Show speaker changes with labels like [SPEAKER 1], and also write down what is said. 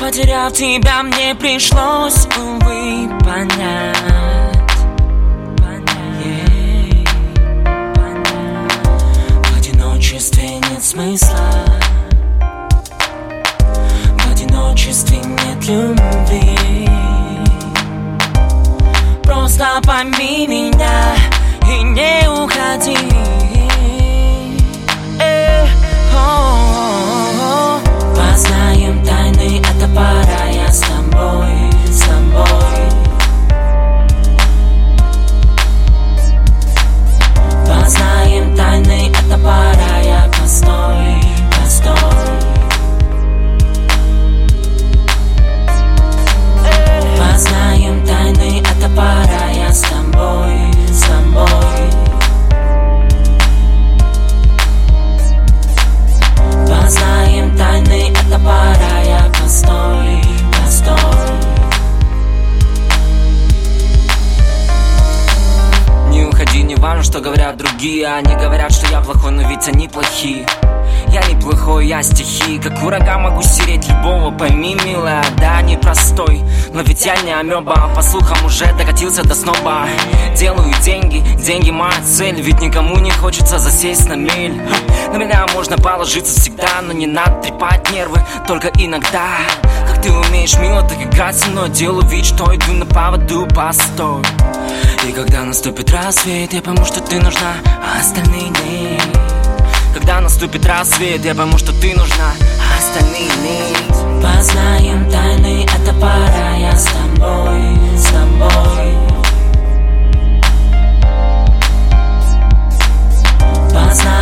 [SPEAKER 1] Потеряв тебя, мне пришлось, увы, понять. В одиночестве нет смысла, в одиночестве нет любви. Просто пойми меня и не уходи. Познаем тайны, это пора, я с тобой, с тобой. Познаем тайны, это пора, я постой, постой. Познаем тайны, это пора, я с тобой, с тобой. Познаем тайны, это пора, я постой, постой. Не уходи, не важно, что говорят другие. Они говорят, что я плохой, но ведь они плохие. Я не плохой, я стихи. Как ураган могу стереть любого, пойми, милая. Да, непростой, но ведь я не амеба. По слухам уже докатился до сноба. Делаю деньги, деньги моя цель. Ведь никому не хочется засесть на мель. На меня можно положиться всегда, но не надо трепать нервы, только иногда. Как ты умеешь, мило, так играть со мной. Делаю вид, что иду на поводу, постой. И когда наступит рассвет, я пойму, что ты нужна, а остальные нет. Когда наступит рассвет, я пойму, что ты нужна, а остальные нет. Познаем тайны, это пора, я с тобой, с тобой. Познаем